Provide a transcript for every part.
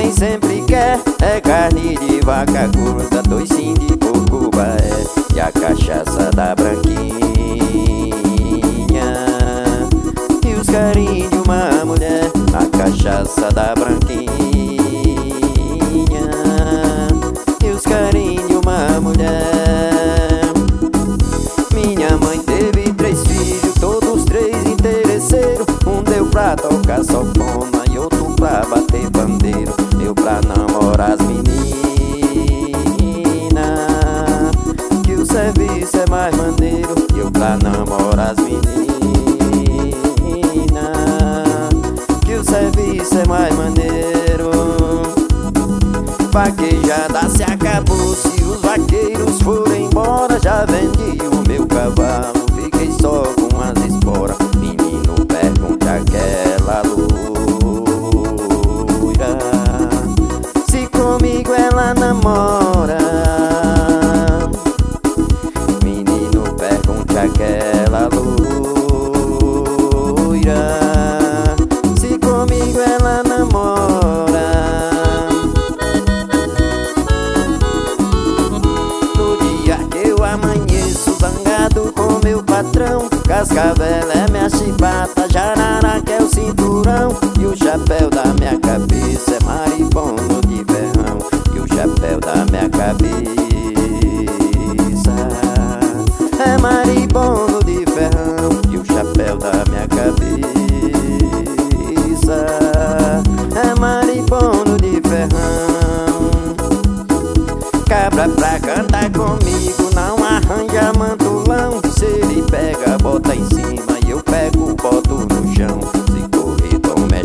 quem sempre quer é carne de vaca gorda, toicinho de porco baé e a cachaça da branquinha. E os carinhos de uma mulher, a cachaça da branquinha. E os carinhos de uma mulher. Minha mãe teve 3 filhos, todos 3 interesseiros. Um deu pra tocar sanfona e outro pra bater bandeiro. Deu pra namorar as meninas, que o serviço é mais maneiro. Deu pra namorar as meninas, que o serviço é mais maneiro. Vaquejada se acabou, se os vaqueiros forem embora, já vendi o meu cavalo, fiquei só com as esporas. Menino, pergunte àquela loira se comigo ela namora. Menino, pergunte àquela loira se comigo ela namora. Amanheço zangado com meu patrão, Cascavel é minha chibata, Jararaca que é o cinturão, e o chapéu da minha cabeça é maribondo de ferrão. E o chapéu da minha cabeça é maribondo de ferrão. E o chapéu da minha cabeça é maribondo de ferrão. Cabra pra cantar comigo não arranja mantulão. Se ele pega, bota em cima e eu pego, boto no chão. Se correr, toma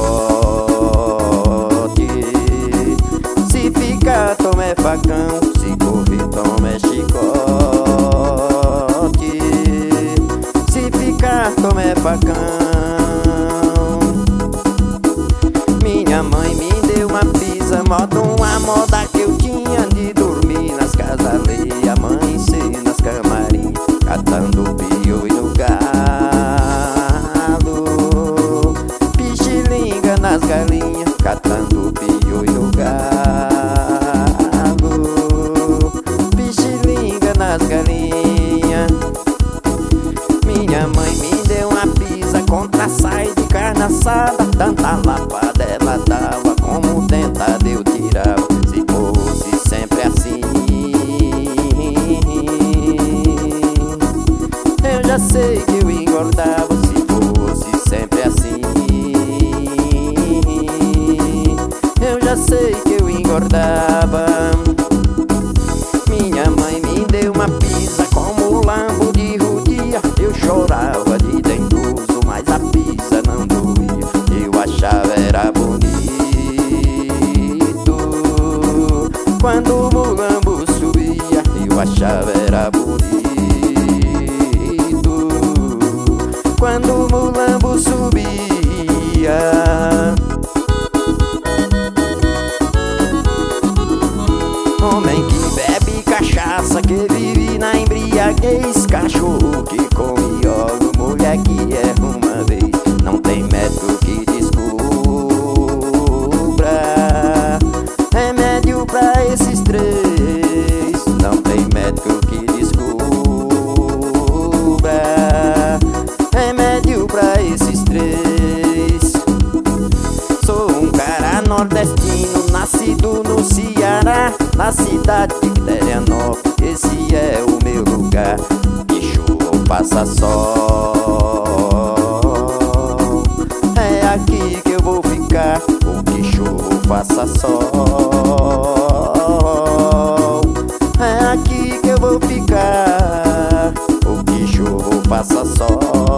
chicote. Se ficar, toma facão. Se correr, toma chicote. Se ficar, toma facão. Minha mãe me deu uma pisa, moda uma moda que eu tinha de dormir nas casas alheias, amanhecer nas camarim, catando piolho no galo, pichilinga nas galinhas, catando piolho no galo, pichilinga nas galinhas. Minha mãe me deu uma pisa contra sai de carne assada, tanta lapada ela dava, como dentada eu tirava. Se fosse sempre assim, eu já sei que eu engordava. Se fosse sempre assim, eu já sei que eu engordava. Minha mãe me deu uma pisa como lambo de rodia. Eu chorava de dengoso, mas a pisa não doía. Eu achava era bonito quando o mulambo subia. Eu achava era bonito quando o mulambo subia. Homem que bebe cachaça, que vive na embriaguez, cachorro que come óleo, mulher que erra uma vez, não tem método que descubra remédio pra esses 3. Não tem método que descubra remédio pra esses 3. Sou um cara nordestino, nascido no Ceará, na cidade de Quiterianópolis. Esse é o meu lugar, que chuva ou passa sol. É aqui que eu vou ficar, ou que chuva ou passa sol. É aqui que eu vou ficar, ou que chuva ou passa sol.